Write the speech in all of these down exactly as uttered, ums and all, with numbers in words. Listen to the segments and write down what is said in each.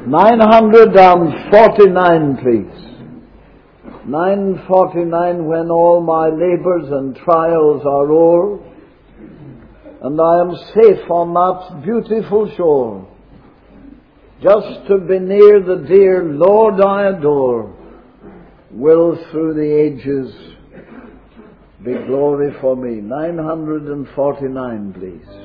nine forty-nine, please. nine forty-nine, when all my labors and trials are o'er, and I am safe on that beautiful shore, just to be near the dear Lord I adore, will through the ages be glory for me. nine forty-nine, please.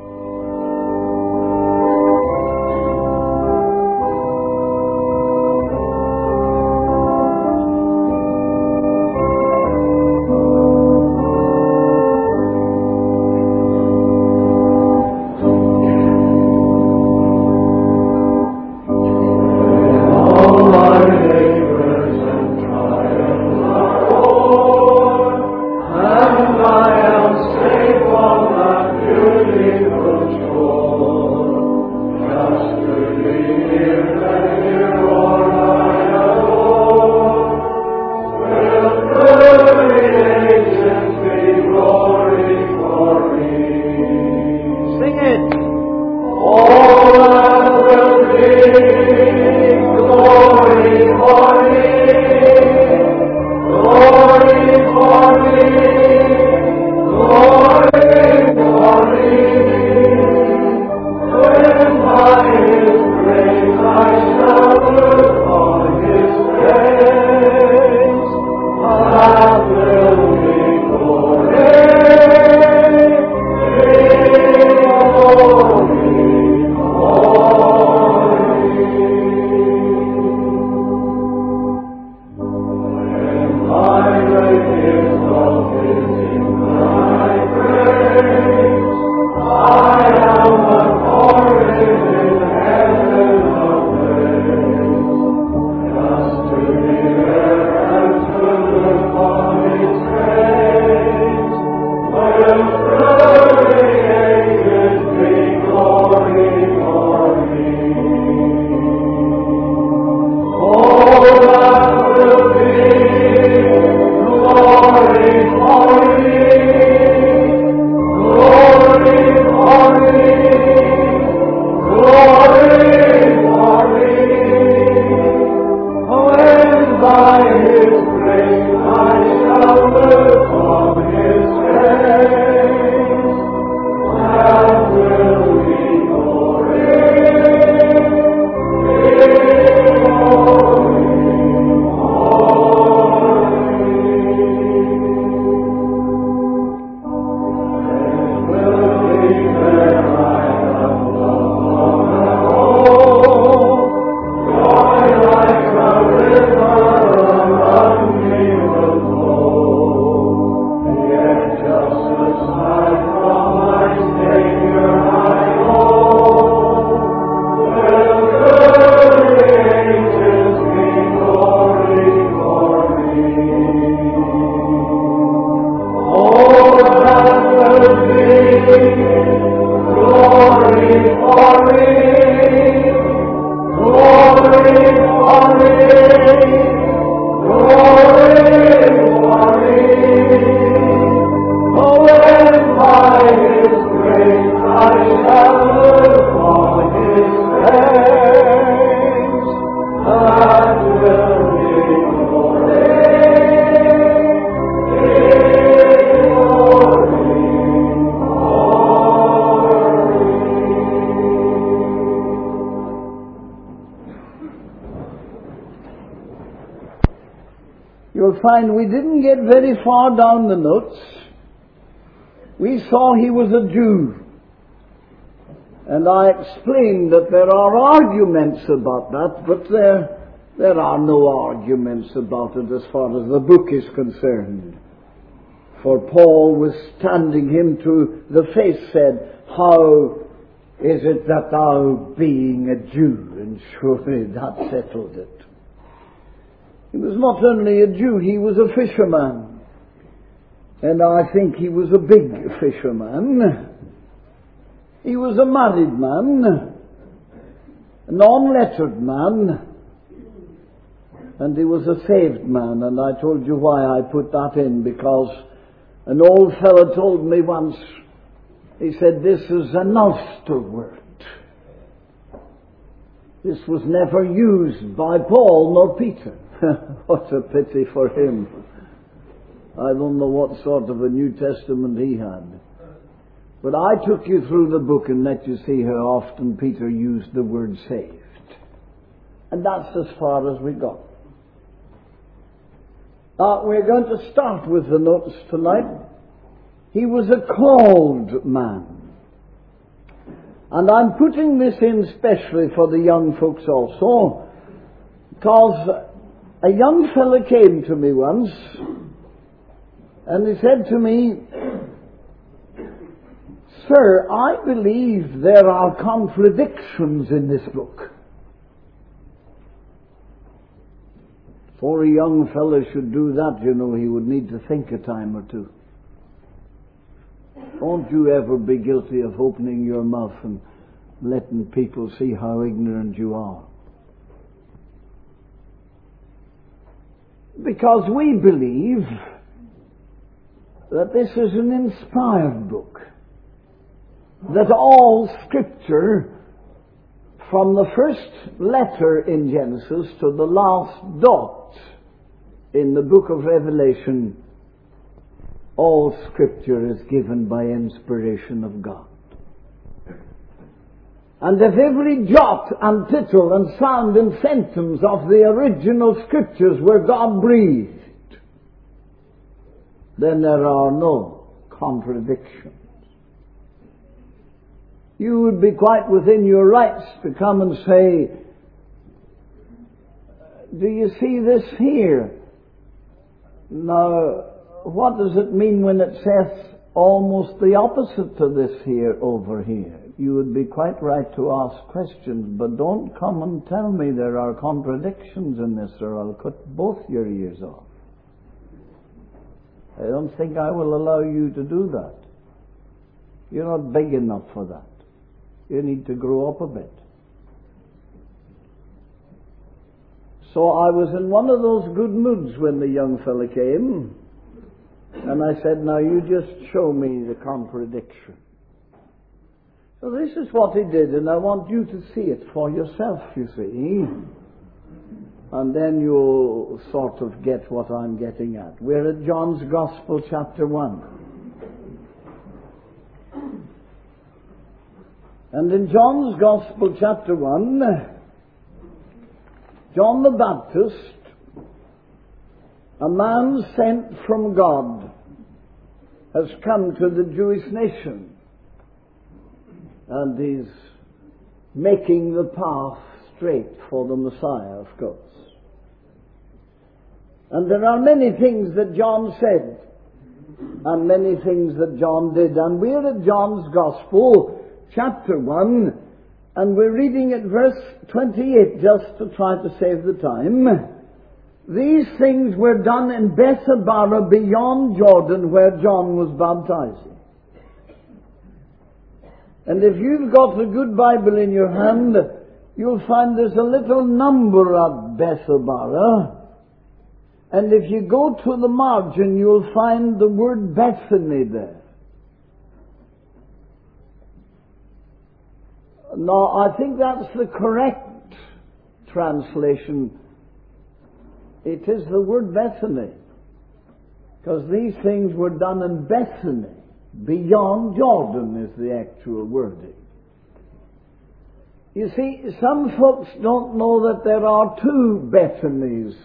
You'll find we didn't get very far down the notes. We saw he was a Jew. And I explained that there are arguments about that, but there, there are no arguments about it as far as the book is concerned. For Paul, withstanding him to the face, said, "How is it that thou, being a Jew?" And surely that settled it. He was not only a Jew, he was a fisherman. And I think he was a big fisherman. He was a married man, a non-lettered man, and he was a saved man. And I told you why I put that in, because an old fellow told me once, he said, "This is an Ulster word." This was never used by Paul nor Peter. What a pity for him. I don't know what sort of a New Testament he had. But I took you through the book and let you see how often Peter used the word saved. And that's as far as we got. Uh, we're going to start with the notes tonight. He was a called man. And I'm putting this in specially for the young folks also, because a young fellow came to me once, and he said to me, "Sir, I believe there are contradictions in this book." Before a young fellow should do that, you know, he would need to think a time or two. Don't you ever be guilty of opening your mouth and letting people see how ignorant you are. Because we believe that this is an inspired book. That all Scripture, from the first letter in Genesis to the last dot in the book of Revelation, all Scripture is given by inspiration of God. And if every jot and tittle and sound and sentence of the original Scriptures were God-breathed, then there are no contradictions. You would be quite within your rights to come and say, "Do you see this here?" Now, what does it mean when it says almost the opposite to this here over here? You would be quite right to ask questions, but don't come and tell me there are contradictions in this, or I'll cut both your ears off. I don't think I will allow you to do that. You're not big enough for that. You need to grow up a bit. So I was in one of those good moods when the young fella came, and I said, "Now you just show me the contradiction." So this is what he did, and I want you to see it for yourself, you see. And then you'll sort of get what I'm getting at. We're at John's Gospel, chapter one. And in John's Gospel, chapter one, John the Baptist, a man sent from God, has come to the Jewish nation. And he's making the path straight for the Messiah, of course. And there are many things that John said, and many things that John did. And we're at John's Gospel, chapter one, and we're reading at verse twenty-eight, just to try to save the time. These things were done in Bethabara beyond Jordan, where John was baptizing. And if you've got a good Bible in your hand, you'll find there's a little number at Bethabara. And if you go to the margin, you'll find the word Bethany there. Now, I think that's the correct translation. It is the word Bethany, because these things were done in Bethany. Beyond Jordan is the actual wording. You see, some folks don't know that there are two Bethanys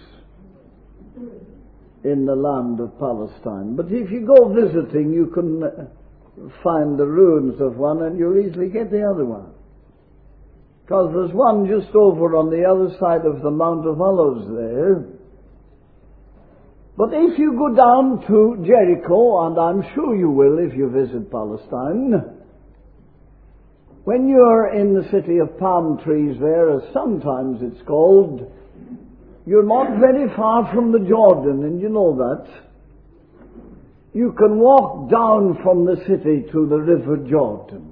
in the land of Palestine. But if you go visiting, you can find the ruins of one and you'll easily get the other one. Because there's one just over on the other side of the Mount of Olives there. But if you go down to Jericho, and I'm sure you will if you visit Palestine, when you're in the city of palm trees there, as sometimes it's called, you're not very far from the Jordan, and you know that. You can walk down from the city to the river Jordan.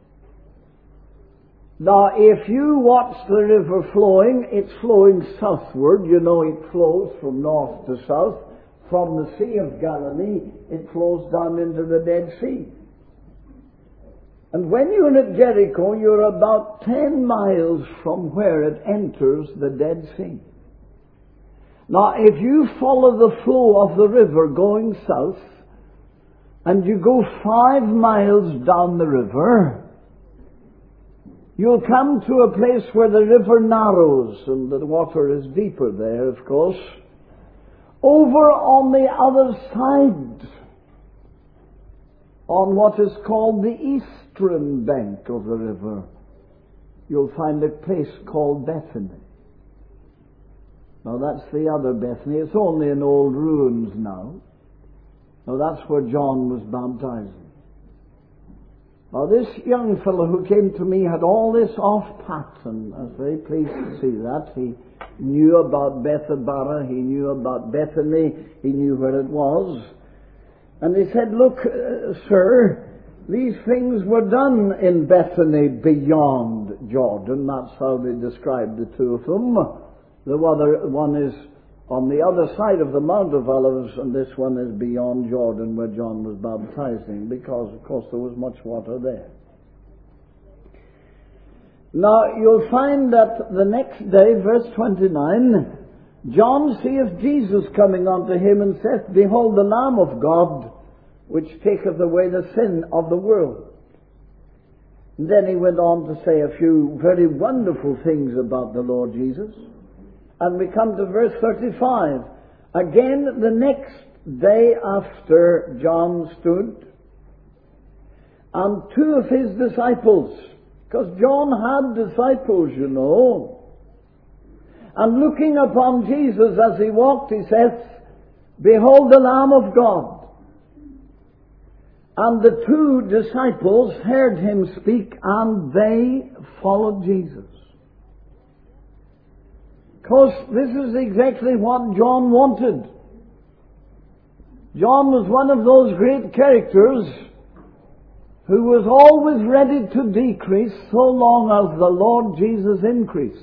Now, if you watch the river flowing, it's flowing southward. You know it flows from north to south. From the Sea of Galilee, it flows down into the Dead Sea. And when you're at Jericho, you're about ten miles from where it enters the Dead Sea. Now, if you follow the flow of the river going south, and you go five miles down the river, you'll come to a place where the river narrows, and the water is deeper there, of course. Over on the other side, on what is called the eastern bank of the river, you'll find a place called Bethany. Now that's the other Bethany. It's only in old ruins now. Now that's where John was baptizing. Now this young fellow who came to me had all this off pat, and I was very pleased to see that. He knew about Bethabara, he knew about Bethany, he knew where it was. And he said, look, uh, sir, these things were done in Bethany beyond Jordan. That's how they described the two of them. The other one is on the other side of the Mount of Olives, and this one is beyond Jordan where John was baptizing, because, of course, there was much water there. Now, you'll find that the next day, verse twenty-nine, John seeth Jesus coming unto him, and saith, Behold the Lamb of God, which taketh away the sin of the world. And then he went on to say a few very wonderful things about the Lord Jesus. And we come to verse thirty-five. Again, the next day after John stood, and two of his disciples, because John had disciples, you know, and looking upon Jesus as he walked, he says, Behold the Lamb of God. And the two disciples heard him speak, and they followed Jesus. Because this is exactly what John wanted. John was one of those great characters who was always ready to decrease so long as the Lord Jesus increased.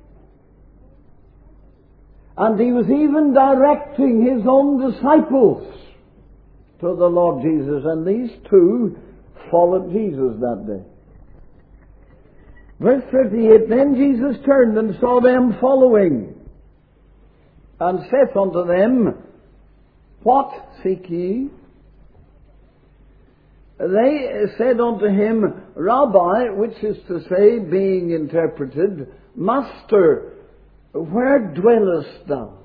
And he was even directing his own disciples to the Lord Jesus. And these two followed Jesus that day. Verse thirty-eight, Then Jesus turned and saw them following, and saith unto them, What seek ye? They said unto him, Rabbi, which is to say, being interpreted, Master, where dwellest thou?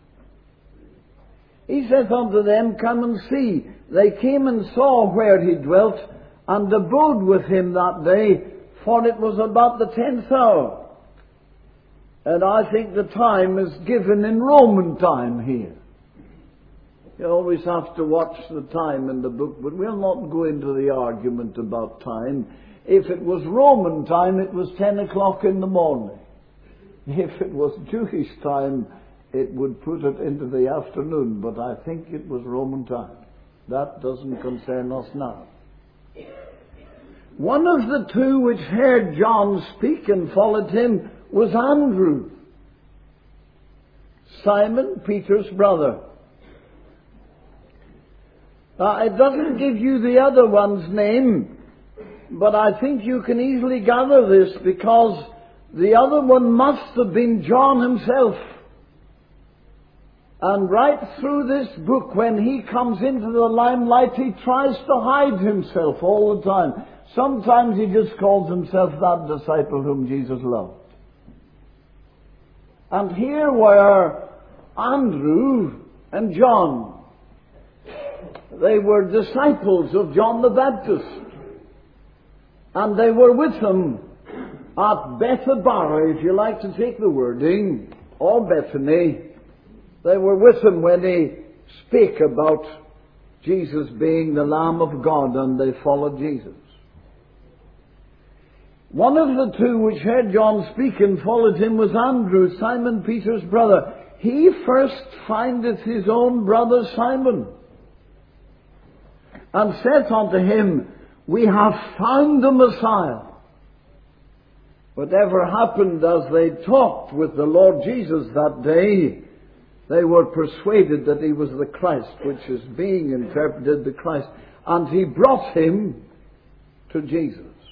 He saith unto them, Come and see. They came and saw where he dwelt, and abode with him that day, for it was about the tenth hour. And I think the time is given in Roman time here. You always have to watch the time in the book, but we'll not go into the argument about time. If it was Roman time, it was ten o'clock in the morning. If it was Jewish time, it would put it into the afternoon, but I think it was Roman time. That doesn't concern us now. One of the two which heard John speak and followed him was Andrew, Simon Peter's brother. Now, it doesn't give you the other one's name, but I think you can easily gather this, because the other one must have been John himself. And right through this book, when he comes into the limelight, he tries to hide himself all the time. Sometimes he just calls himself that disciple whom Jesus loved. And here were Andrew and John. They were disciples of John the Baptist. And they were with him at Bethabara, if you like to take the wording, or Bethany. They were with him when he spake about Jesus being the Lamb of God, and they followed Jesus. One of the two which heard John speak and followed him was Andrew, Simon Peter's brother. He first findeth his own brother Simon, and saith unto him, We have found the Messiah. Whatever happened as they talked with the Lord Jesus that day, they were persuaded that he was the Christ, which is being interpreted the Christ. And he brought him to Jesus.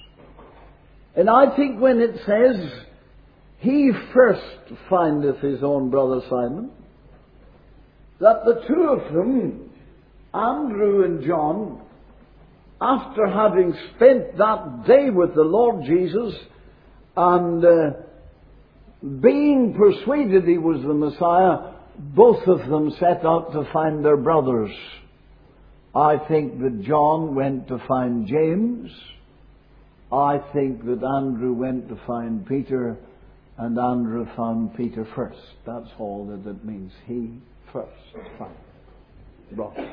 And I think when it says, he first findeth his own brother Simon, that the two of them, Andrew and John, after having spent that day with the Lord Jesus and uh, being persuaded he was the Messiah, both of them set out to find their brothers. I think that John went to find James. I think that Andrew went to find Peter, and Andrew found Peter first. That's all that it means. He first found brother.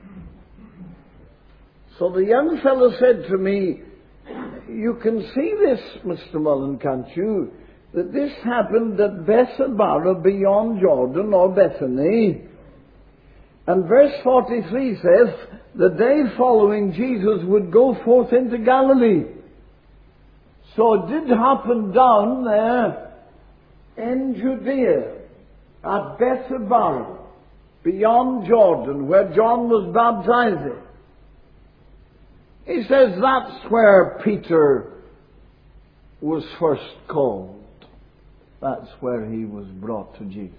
So the young fellow said to me, you can see this, Mister Mullen, can't you? That this happened at Bethabara beyond Jordan, or Bethany. And verse forty-three says, the day following Jesus would go forth into Galilee. So it did happen down there in Judea, at Bethabara, beyond Jordan, where John was baptizing. He says that's where Peter was first called. That's where he was brought to Jesus.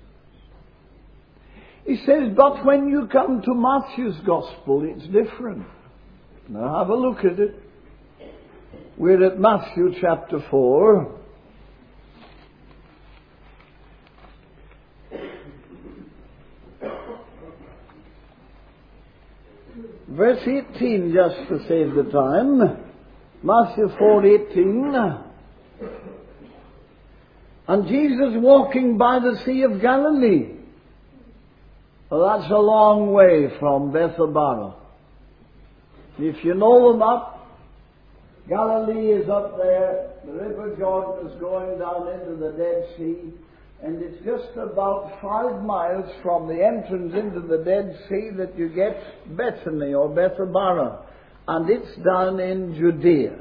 He says, but when you come to Matthew's Gospel, it's different. Now have a look at it. We're at Matthew chapter four. Verse eighteen, just to save the time. Matthew four eighteen. And Jesus walking by the Sea of Galilee. Well, that's a long way from Bethabara. If you know them up, Galilee is up there, the River Jordan is going down into the Dead Sea, and it's just about five miles from the entrance into the Dead Sea that you get Bethany or Bethabara, and it's down in Judea.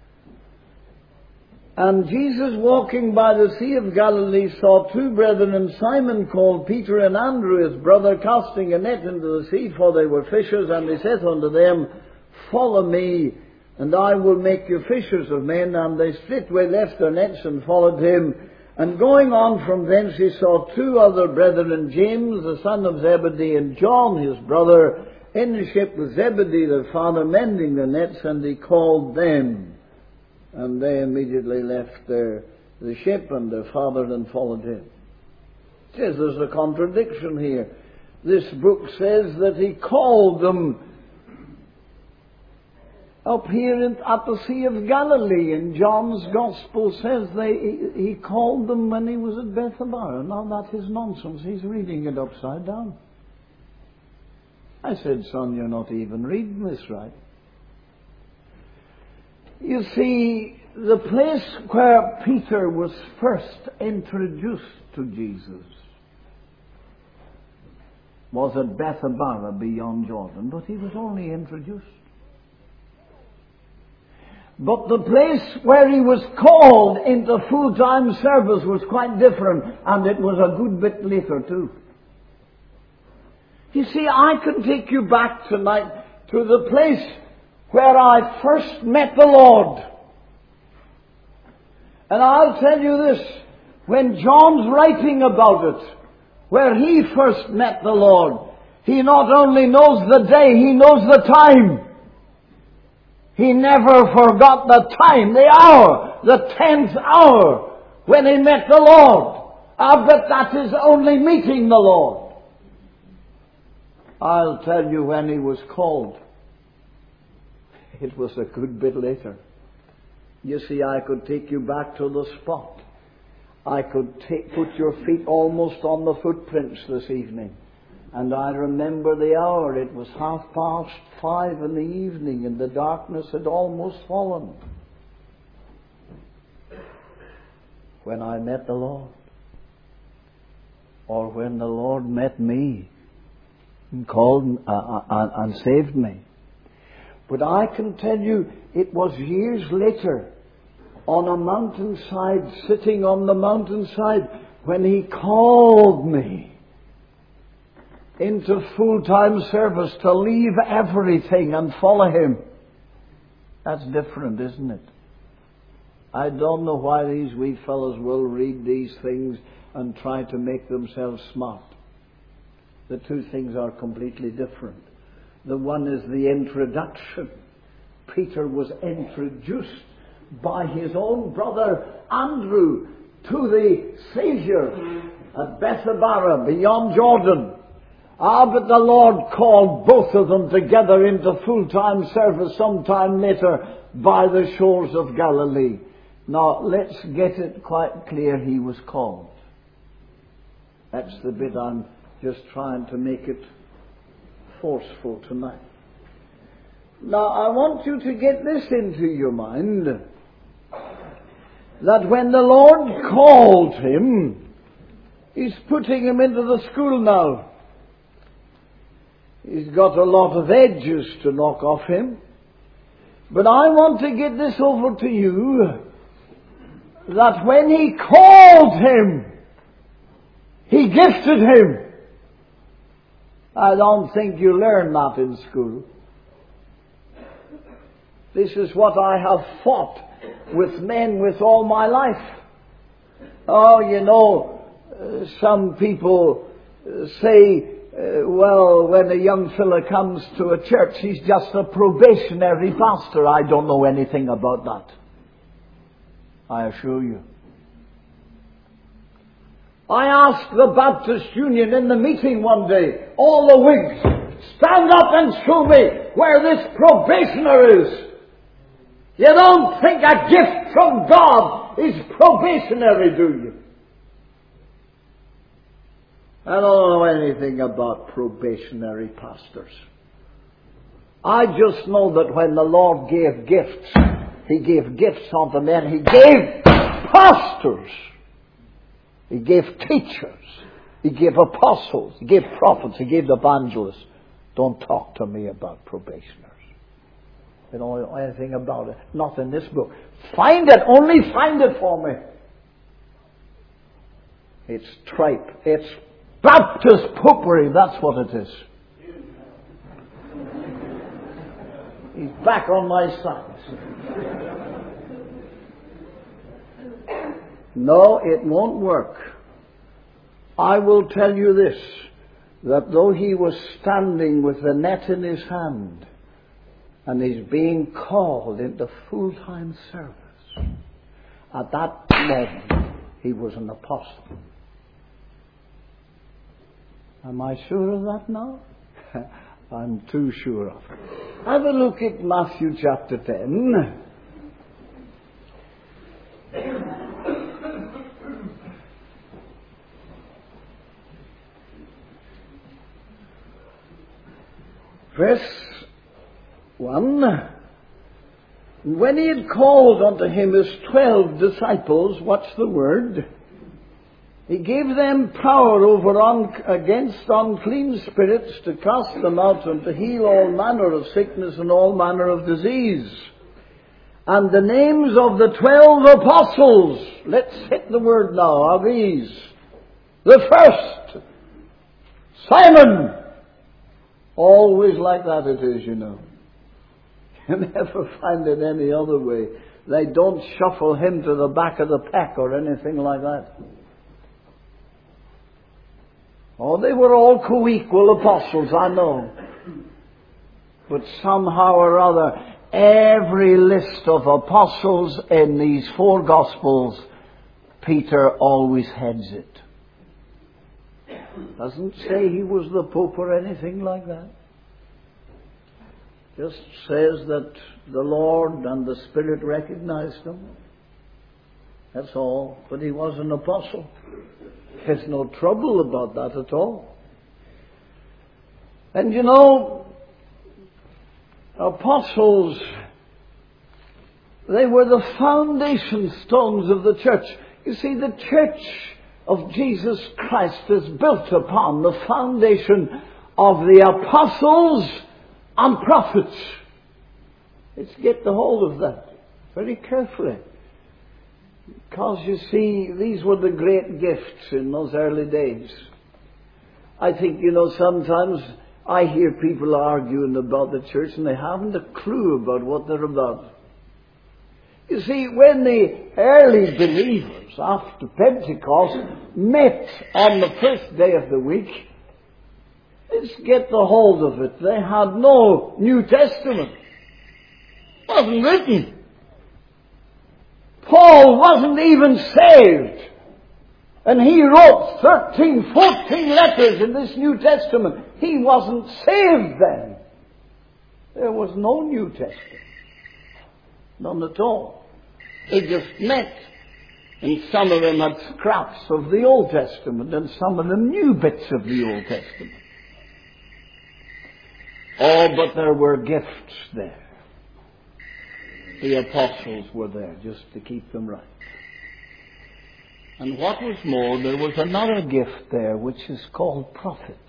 And Jesus, walking by the Sea of Galilee, saw two brethren, Simon called Peter, and Andrew his brother, casting a net into the sea, for they were fishers. And he saith unto them, follow me, and I will make you fishers of men. And they straightway left their nets and followed him. And going on from thence he saw two other brethren, James the son of Zebedee, and John his brother, in the ship with Zebedee their father, mending the nets, and he called them. And they immediately left their, the ship and their father and followed him. It says there's a contradiction here. This book says that he called them up here in, at the Sea of Galilee. And John's Gospel says they, he, he called them when he was at Bethabara. Now that is nonsense. He's reading it upside down. I said, son, you're not even reading this right. You see, the place where Peter was first introduced to Jesus was at Bethabara beyond Jordan, but he was only introduced. But the place where he was called into full-time service was quite different, and it was a good bit later too. You see, I can take you back tonight to the place where I first met the Lord. And I'll tell you this, when John's writing about it, where he first met the Lord, he not only knows the day, he knows the time. He never forgot the time, the hour, the tenth hour when he met the Lord. I bet that is only meeting the Lord. I'll tell you when he was called. It was a good bit later. You see, I could take you back to the spot. I could take, put your feet almost on the footprints this evening. And I remember the hour. It was half past five in the evening, and the darkness had almost fallen when I met the Lord. Or when the Lord met me and called uh, uh, and saved me. But I can tell you, it was years later, on a mountainside, sitting on the mountainside, when he called me into full-time service to leave everything and follow him. That's different, isn't it? I don't know why these wee fellows will read these things and try to make themselves smart. The two things are completely different. The one is the introduction. Peter was introduced by his own brother Andrew to the Savior at Bethabara beyond Jordan. Ah, but the Lord called both of them together into full-time service sometime later by the shores of Galilee. Now, let's get it quite clear, he was called. That's the bit I'm just trying to make it forceful tonight. Now, I want you to get this into your mind, that when the Lord called him, he's putting him into the school now. He's got a lot of edges to knock off him. But I want to get this over to you, that when he called him, he gifted him. I don't think you learn that in school. This is what I have fought with men with all my life. Oh, you know, uh, some people uh, say, uh, well, when a young fella comes to a church, he's just a probationary pastor. I don't know anything about that, I assure you. I asked the Baptist Union in the meeting one day, all the Whigs, stand up and show me where this probationer is. You don't think a gift from God is probationary, do you? I don't know anything about probationary pastors. I just know that when the Lord gave gifts, He gave gifts unto men. He gave pastors. He gave teachers. He gave apostles. He gave prophets. He gave evangelists. Don't talk to me about probationers. You don't know anything about it. Not in this book. Find it. Only find it for me. It's tripe. It's Baptist popery. That's what it is. He's back on my side. No, it won't work. I will tell you this, that though he was standing with the net in his hand, and he's being called into full-time service, at that moment he was an apostle. Am I sure of that now? I'm too sure of it. Have a look at Matthew chapter ten. Verse one. When he had called unto him his twelve disciples, what's the word? He gave them power over un- against unclean spirits, to cast them out and to heal all manner of sickness and all manner of disease. And the names of the twelve apostles, let's hit the word now, are these. The first, Simon. Always like that it is, you know. You never find it any other way. They don't shuffle him to the back of the pack or anything like that. Oh, they were all co-equal apostles, I know. But somehow or other, every list of apostles in these four Gospels, Peter always heads it. Doesn't say he was the Pope or anything like that. Just says that the Lord and the Spirit recognized him. That's all. But he was an apostle. There's no trouble about that at all. And you know, apostles, they were the foundation stones of the church. You see, the church of Jesus Christ is built upon the foundation of the apostles and prophets. Let's get the hold of that very carefully. Because you see, these were the great gifts in those early days. I think, you know, sometimes I hear people arguing about the church and they haven't a clue about what they're about. You see, when the early believers after Pentecost met on the first day of the week, let's get the hold of it. They had no New Testament. It wasn't written. Paul wasn't even saved. And he wrote thirteen, fourteen letters in this New Testament. He wasn't saved then. There was no New Testament. None at all. They just met. And some of them had scraps of the Old Testament, and some of them knew bits of the Old Testament. Oh, but there were gifts there. The apostles were there just to keep them right. And what was more, there was another gift there which is called prophet.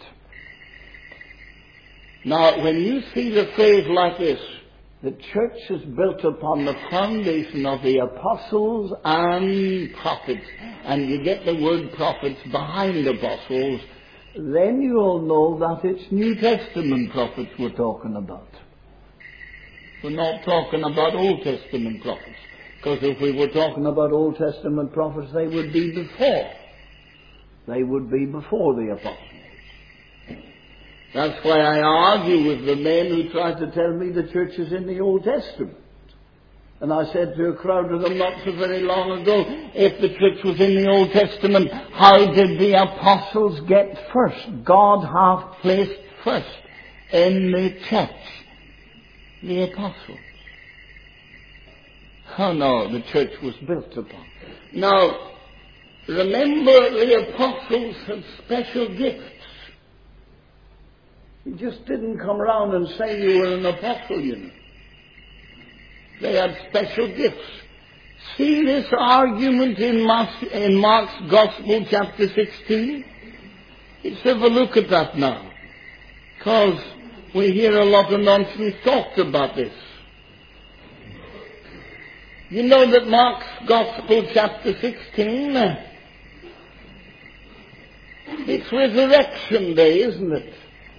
Now, when you see the phrase like this, the church is built upon the foundation of the apostles and prophets, and you get the word prophets behind apostles, then you'll know that it's New Testament prophets we're talking about. We're not talking about Old Testament prophets. Because if we were talking about Old Testament prophets, they would be before. They would be before the apostles. That's why I argue with the men who try to tell me the church is in the Old Testament. And I said to a crowd of them not so very long ago, if the church was in the Old Testament, how did the apostles get first? God hath placed first in the church the apostles. Oh no, the church was built upon. Now, remember the apostles had special gifts. You just didn't come around and say you were an apostle, you know. They had special gifts. See this argument in Mark's, in Mark's Gospel, chapter sixteen? Let's have a look at that now. Because we hear a lot of nonsense talked about this. You know that Mark's Gospel, chapter sixteen, it's Resurrection Day, isn't it?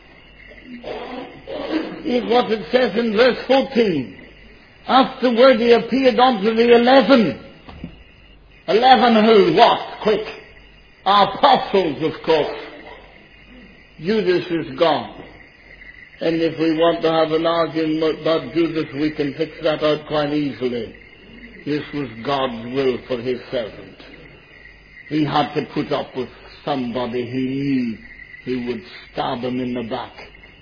Here's what it says in verse fourteen. Afterward he appeared unto the eleven. Eleven who? What? Quick. Apostles, of course. Judas is gone. And if we want to have an argument about Judas, we can fix that out quite easily. This was God's will for his servant. He had to put up with somebody he knew who would stab him in the back.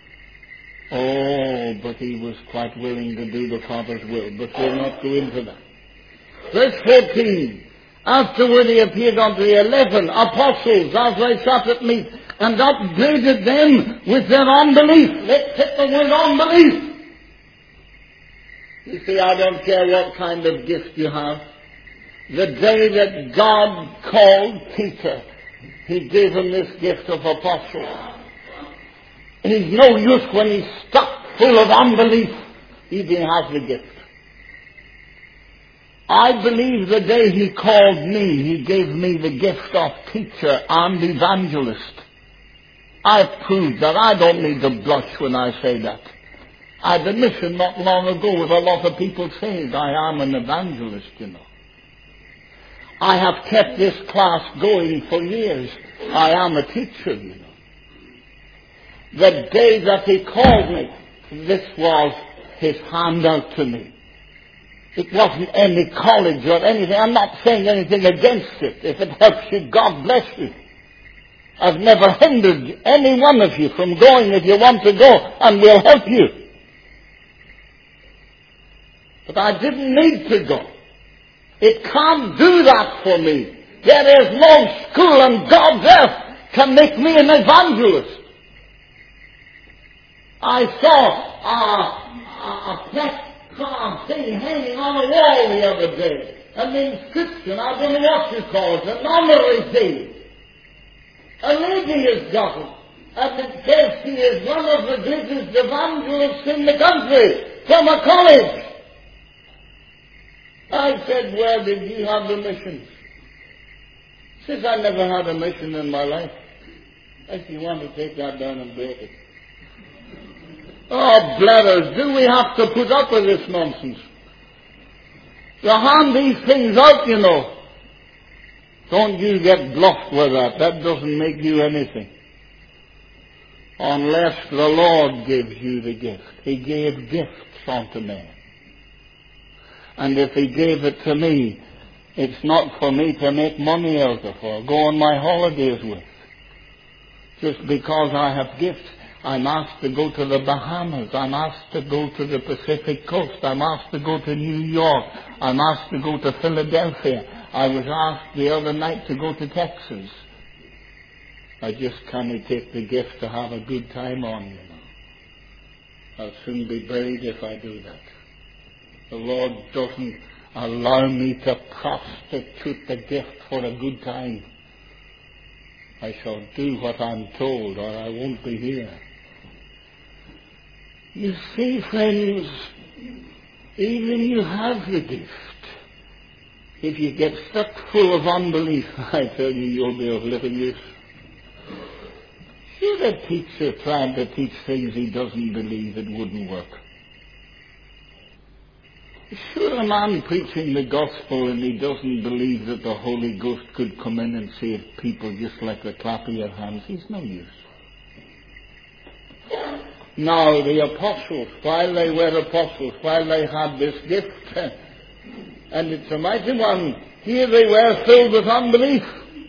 Oh, but he was quite willing to do the Father's will. But we'll not go into that. Verse fourteen. Afterward he appeared unto the eleven apostles as they sat at meat, and upbraided them with their unbelief. Let's hit the word unbelief. You see, I don't care what kind of gift you have. The day that God called Peter, he gave him this gift of apostle. He's no use when he's stuck full of unbelief. He didn't have the gift. I believe the day he called me, he gave me the gift of teacher and evangelist. I've proved that. I don't need to blush when I say that. I had a mission not long ago with a lot of people saying I am an evangelist, you know. I have kept this class going for years. I am a teacher, you know. The day that he called me, this was his handout to me. It wasn't any college or anything. I'm not saying anything against it. If it helps you, God bless you. I've never hindered any one of you from going if you want to go, and we'll help you. But I didn't need to go. It can't do that for me. There is no school on God's earth can make me an evangelist. I saw a, a, a pet card thing hanging on a wall the other day. An inscription, I don't know what you call it, an honorary thing. A lady has got it. And it says she is one of the greatest evangelists in the country from a college. I said, where did you have the mission? She says, I never had a mission in my life. If you want to take that down and break it. Oh, blathers, do we have to put up with this nonsense? You hand these things out, you know. Don't you get bluffed with that. That doesn't make you anything. Unless the Lord gives you the gift. He gave gifts unto men. And if He gave it to me, it's not for me to make money out of or go on my holidays with. Just because I have gifts, I'm asked to go to the Bahamas. I'm asked to go to the Pacific Coast. I'm asked to go to New York. I'm asked to go to Philadelphia. I was asked the other night to go to Texas. I just can't take the gift to have a good time on, you know. I'll soon be buried if I do that. The Lord doesn't allow me to prostitute the gift for a good time. I shall do what I'm told, or I won't be here. You see, friends, even you have the gift. If you get stuck full of unbelief, I tell you, you'll be of little use. See the teacher trying to teach things he doesn't believe, it wouldn't work. Sure, a man preaching the gospel and he doesn't believe that the Holy Ghost could come in and save people just like the clap of your hands, he's no use. Now, the apostles, while they were apostles, while they had this gift, and it's a mighty one, here they were filled with unbelief.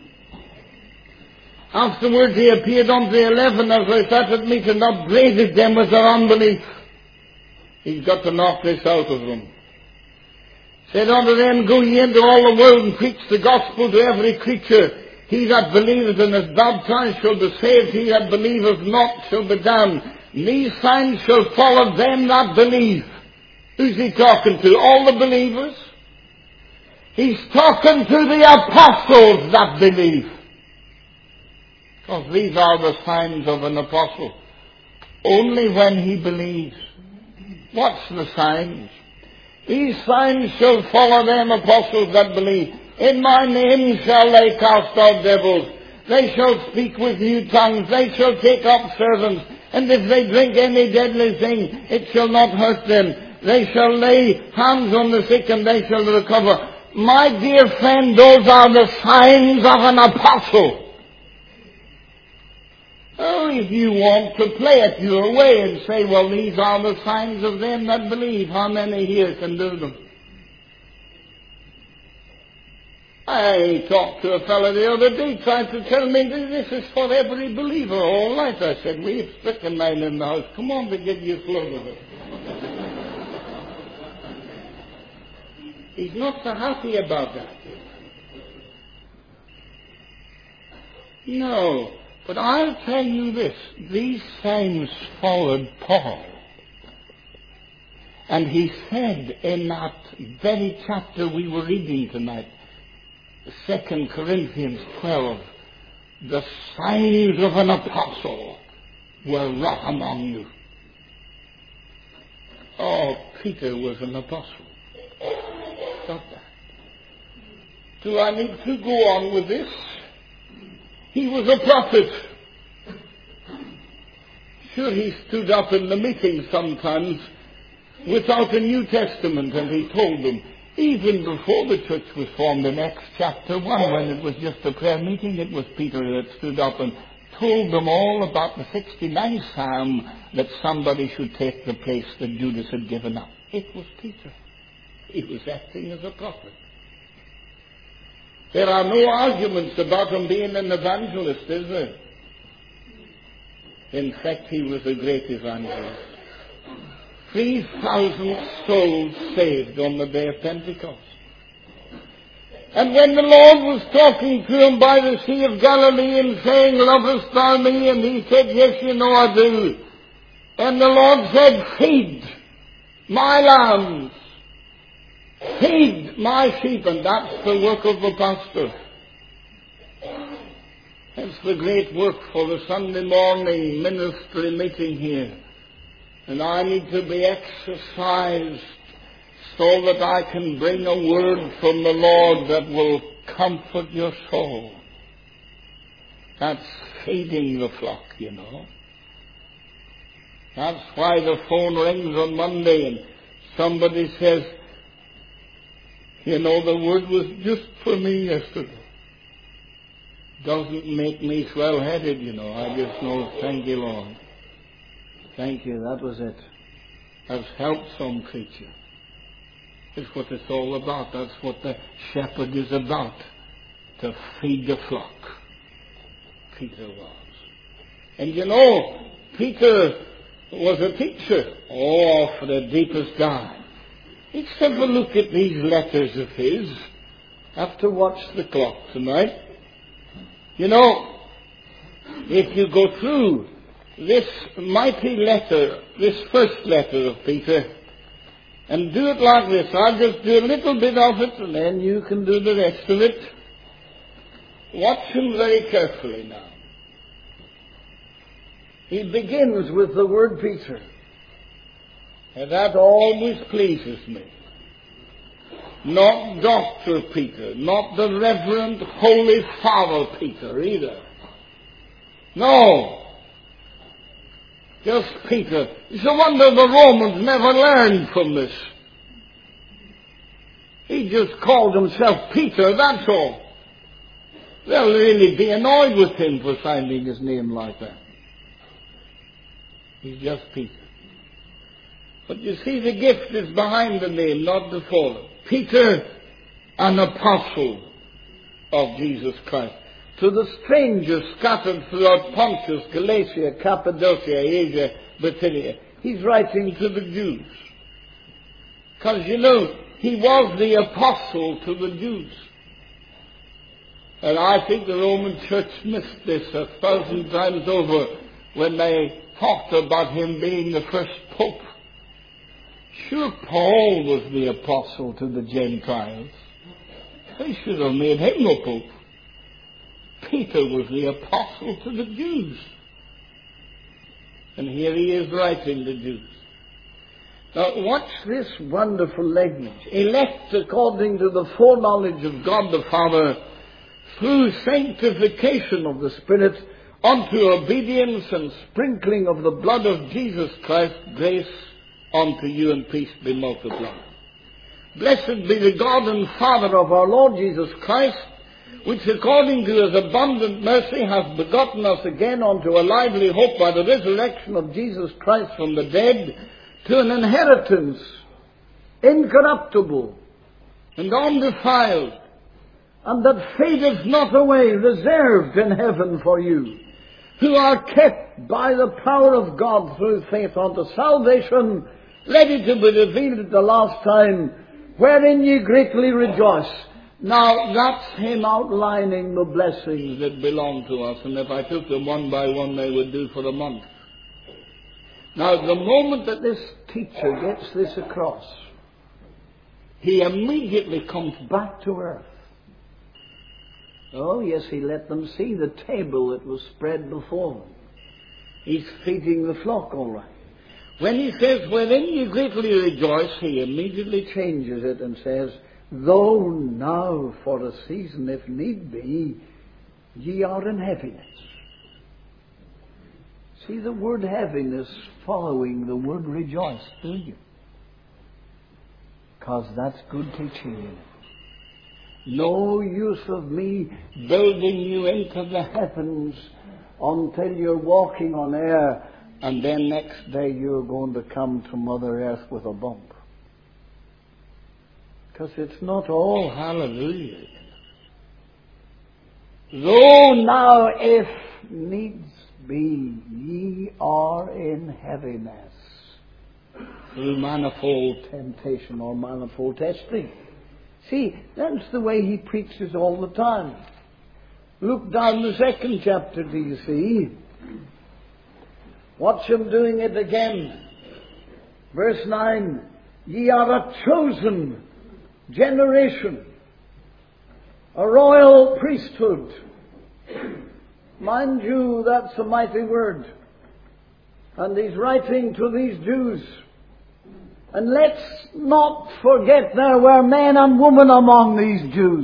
Afterwards he appeared unto the eleven as they sat at meat and upbraided them with their unbelief. He's got to knock this out of them. Said unto them, go ye into all the world and preach the gospel to every creature. He that believeth and is baptized shall be saved. He that believeth not shall be damned. And these signs shall follow them that believe. Who's he talking to? All the believers? He's talking to the apostles that believe. Because these are the signs of an apostle. Only when he believes. What's the signs? These signs shall follow them apostles that believe. In my name shall they cast out devils. They shall speak with new tongues. They shall take up servants. And if they drink any deadly thing, it shall not hurt them. They shall lay hands on the sick and they shall recover. My dear friend, those are the signs of an apostle. Oh, if you want to play it your way and say, well, these are the signs of them that believe, how many here can do them? I talked to a fellow the other day trying to tell me that this is for every believer all right. I said, we have strychnine in the house. Come on to get you a float of it. He's not so happy about that. No. But I'll tell you this, these signs followed Paul. And he said in that very chapter we were reading tonight, Second Corinthians twelve, the signs of an apostle were wrought among you. Oh, Peter was an apostle. Stop that. Do I need to go on with this? He was a prophet. Sure, he stood up in the meeting sometimes without a New Testament, and he told them, even before the church was formed in Acts chapter one, when it was just a prayer meeting, it was Peter that stood up and told them all about the sixty-ninth Psalm, that somebody should take the place that Judas had given up. It was Peter. He was acting as a prophet. There are no arguments about him being an evangelist, is there? In fact, he was a great evangelist. Three thousand souls saved on the day of Pentecost. And when the Lord was talking to him by the Sea of Galilee and saying, lovest thou me? And he said, yes, you know I do. And the Lord said, feed my lambs. Feed my sheep, and that's the work of the pastor. That's the great work for the Sunday morning ministry meeting here. And I need to be exercised so that I can bring a word from the Lord that will comfort your soul. That's feeding the flock, you know. That's why the phone rings on Monday and somebody says, You know, the word was just for me yesterday. Doesn't make me swell-headed, you know. I just know, thank you, Lord. Thank you, that was it. Has helped some creature. That's what it's all about. That's what the shepherd is about. To feed the flock. Peter was. And you know, Peter was a teacher. Oh, for the deepest dive. Let's have a look at these letters of his. Have to watch the clock tonight. You know, if you go through this mighty letter, this first letter of Peter, and do it like this, I'll just do a little bit of it, and then you can do the rest of it. Watch him very carefully now. He begins with the word Peter. And that always pleases me. Not Doctor Peter, not the Reverend Holy Father Peter either. No. Just Peter. It's a wonder the Romans never learned from this. He just called himself Peter, that's all. They'll really be annoyed with him for signing his name like that. He's just Peter. But you see, the gift is behind the name, not before it. Peter, an apostle of Jesus Christ. To the strangers scattered throughout Pontus, Galatia, Cappadocia, Asia, Bithynia. He's writing to the Jews. Because, you know, he was the apostle to the Jews. And I think the Roman Church missed this a thousand times over when they talked about him being the first pope. Sure, Paul was the apostle to the Gentiles. They should have made him the pope. Peter was the apostle to the Jews. And here he is writing the Jews. Now watch this wonderful language. Elect according to the foreknowledge of God the Father, through sanctification of the Spirit, unto obedience and sprinkling of the blood of Jesus Christ, grace unto you and peace be multiplied. Blessed be the God and Father of our Lord Jesus Christ, which according to his abundant mercy hath begotten us again unto a lively hope by the resurrection of Jesus Christ from the dead, to an inheritance incorruptible and undefiled, and that fadeth not away, reserved in heaven for you, who are kept by the power of God through faith unto salvation, ready to be revealed at the last time, wherein ye greatly rejoice. Now, that's him outlining the blessings that belong to us, and if I took them one by one, they would do for a month. Now, the moment that this teacher gets this across, he immediately comes back to earth. Oh, yes, he let them see the table that was spread before them. He's feeding the flock, all right. When he says, wherein ye greatly rejoice, he immediately changes it and says, though now for a season, if need be, ye are in heaviness. See the word heaviness following the word rejoice, do you? Because that's good teaching. No use of me building you into the heavens until you're walking on air, and then next day you're going to come to Mother Earth with a bump. Because it's not all hallelujah. Though now, if needs be, ye are in heaviness, through manifold temptation or manifold testing. See, that's the way he preaches all the time. Look down the second chapter, do you see? Watch him doing it again. Verse nine, ye are a chosen generation, a royal priesthood. Mind you, that's a mighty word. And he's writing to these Jews. And let's not forget there were men and women among these Jews.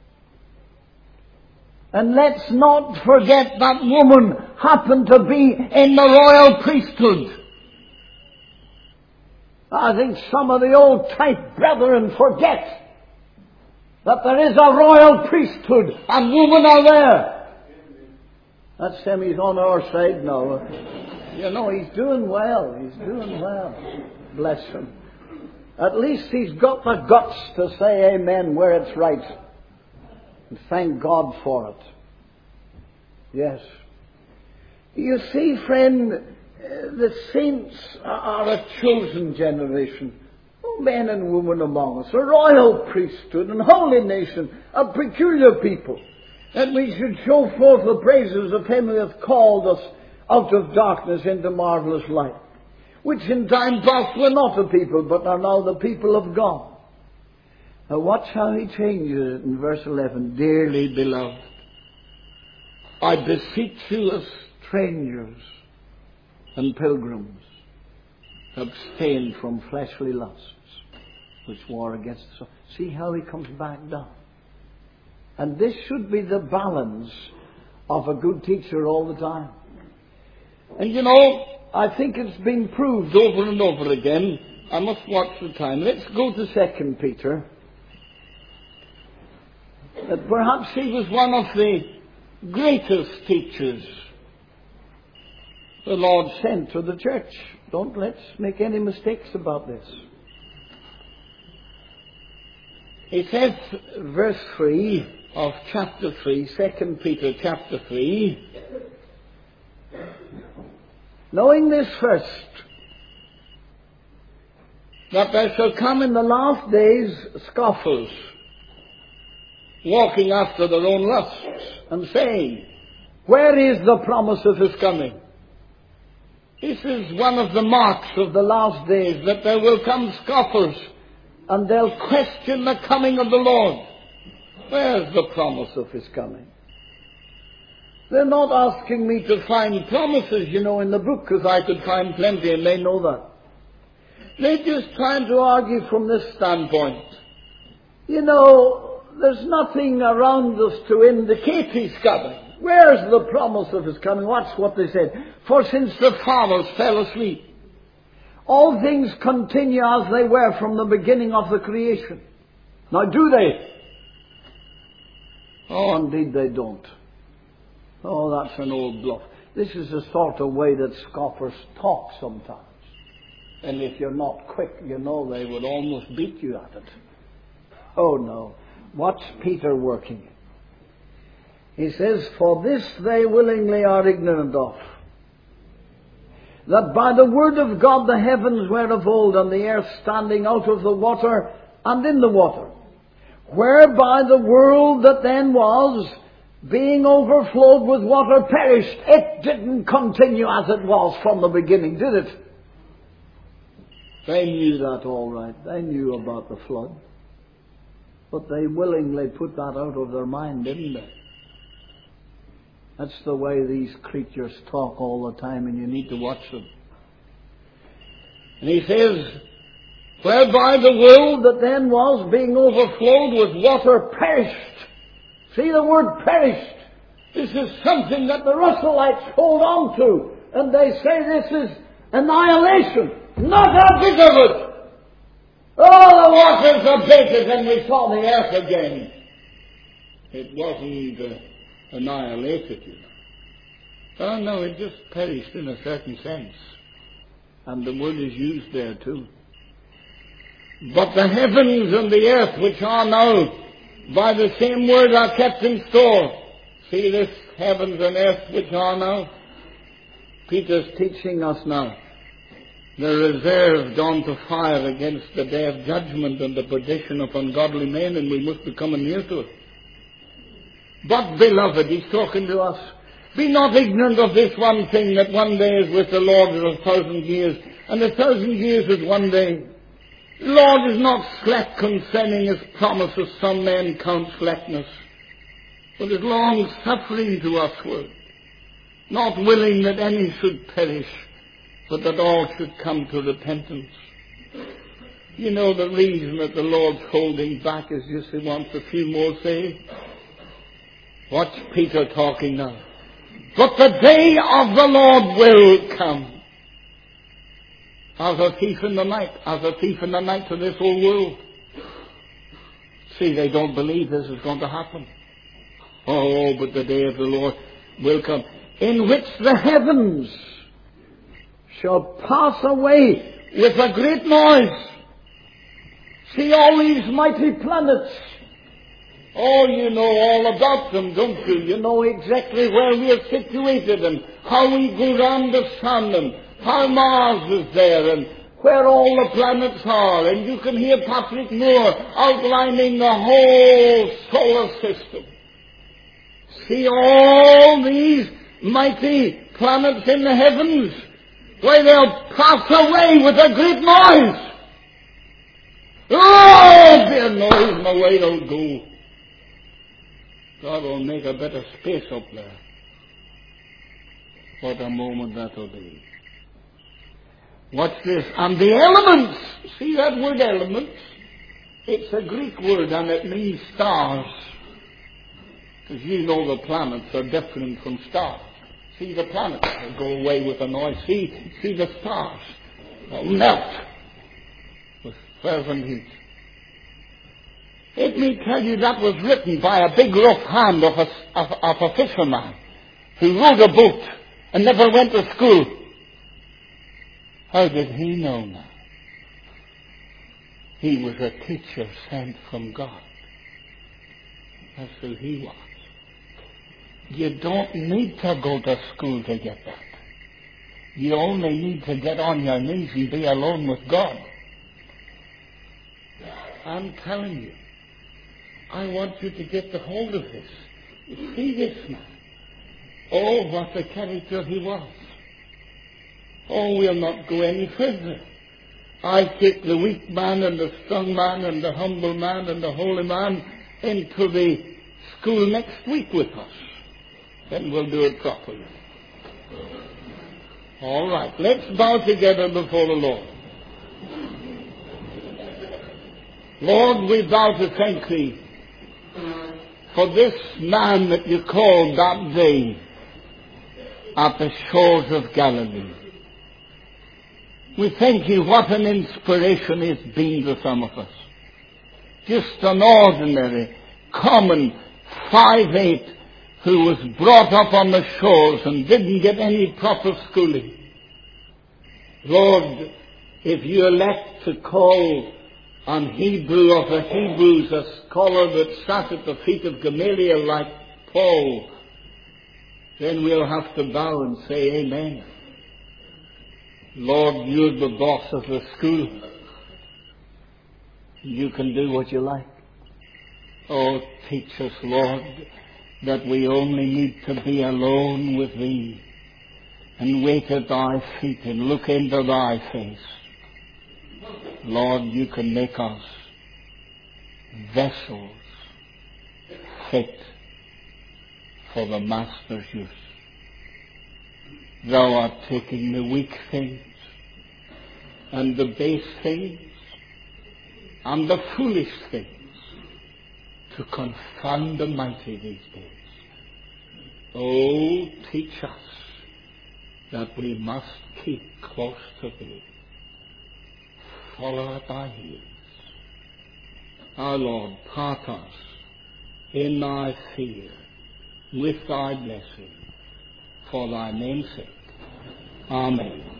And let's not forget that woman happened to be in the royal priesthood. I think some of the old type brethren forget that there is a royal priesthood and women are there. That's him, he's on our side now. You know, he's doing well, he's doing well. Bless him. At least he's got the guts to say amen where it's right. And thank God for it. Yes. You see, friend, the saints are a chosen generation. Men and women among us, a royal priesthood and holy nation, a peculiar people. And we should show forth the praises of him who hath called us out of darkness into marvelous light. Which in time past were not a people, but are now the people of God. Now watch how he changes it in verse eleven. Dearly beloved, I beseech you as strangers and pilgrims, abstain from fleshly lusts, which war against the soul. See how he comes back down. And this should be the balance of a good teacher all the time. And you know, I think it's been proved over and over again. I must watch the time. Let's go to Second Peter. That perhaps he was one of the greatest teachers the Lord sent to the church. Don't let's make any mistakes about this. He says, verse three of chapter three, Second Peter chapter three, knowing this first, that there shall come in the last days scoffers, walking after their own lusts, and saying, where is the promise of his coming? This is one of the marks of the last days, that there will come scoffers, and they'll question the coming of the Lord. Where's the promise of his coming? They're not asking me to find promises, you know, in the book, because I could find plenty, and they know that. They're just trying to argue from this standpoint. You know, there's nothing around us to indicate he's coming. Where's the promise of his coming? Watch what they said. For since the fathers fell asleep, all things continue as they were from the beginning of the creation. Now do they? Oh, indeed they don't. Oh, that's an old bluff. This is the sort of way that scoffers talk sometimes. And if you're not quick, you know they would almost beat you at it. Oh no. Watch Peter working. He says, for this they willingly are ignorant of, that by the word of God the heavens were of old, and the earth standing out of the water and in the water, whereby the world that then was, being overflowed with water, perished. It didn't continue as it was from the beginning, did it? They knew that all right. They knew about the flood. But they willingly put that out of their mind, didn't they? That's the way these creatures talk all the time, and you need to watch them. And he says, whereby the world that then was, being overflowed with water, perished. See the word perished. This is something that the Russellites hold on to. And they say this is annihilation. Not a bit of it. Oh, the waters abated and we saw the earth again. It wasn't uh, annihilated, you know. Oh no, it just perished in a certain sense. And the word is used there too. But the heavens and the earth which are now by the same word are kept in store. See this heavens and earth which are now? Peter's teaching us now. They're reserved unto fire against the day of judgment and the perdition of ungodly men, and we must be coming near to it. But, beloved, he's talking to us. Be not ignorant of this one thing, that one day is with the Lord as a thousand years, and a thousand years is one day. The Lord is not slack concerning his promise, as some men count slackness, but is long suffering to usward, not willing that any should perish, but that all should come to repentance. You know the reason that the Lord's holding back is just he wants a few more saved. Watch Peter talking now. But the day of the Lord will come. As a thief in the night, as a thief in the night to this whole world. See, they don't believe this is going to happen. Oh, but the day of the Lord will come, in which the heavens shall pass away with a great noise. See all these mighty planets. Oh, you know all about them, don't you? You know exactly where we are situated and how we go round the sun and how Mars is there and where all the planets are. And you can hear Patrick Moore outlining the whole solar system. See all these mighty planets in the heavens, where they'll pass away with a great noise. Oh, their noise and away they'll go. God will make a better space up there. What a moment that will be. What's this? And the elements. See that word elements? It's a Greek word and it means stars. Because you know the planets are different from stars. See the planets will go away with a noise. See, see the stars. They'll melt with fervent heat. Let me tell you, that was written by a big rough hand of a, of, of a fisherman who rowed a boat and never went to school. How did he know now? He was a teacher sent from God. That's who he was. You don't need to go to school to get that. You only need to get on your knees and be alone with God. I'm telling you, I want you to get the hold of this. You see this man. Oh, what a character he was. Oh, we'll not go any further. I take the weak man and the strong man and the humble man and the holy man into the school next week with us. Then we'll do it properly. All right, let's bow together before the Lord. Lord, we vow to thank Thee for this man that you called that day at the shores of Galilee. We thank You what an inspiration it's been to some of us. Just an ordinary, common five eight who was brought up on the shores and didn't get any proper schooling. Lord, if You elect to call on Hebrew of the Hebrews, a scholar that sat at the feet of Gamaliel like Paul, then we'll have to bow and say amen. Lord, You're the boss of the school. You can do what You like. Oh, teach us, Lord, that we only need to be alone with Thee and wait at Thy feet and look into Thy face. Lord, You can make us vessels fit for the Master's use. Thou art taking the weak things and the base things and the foolish things to confound the mighty these days. Oh, teach us that we must keep close to Thee. Follow at Thy heels. Our Lord, part us in Thy fear with Thy blessing for Thy name's sake. Amen.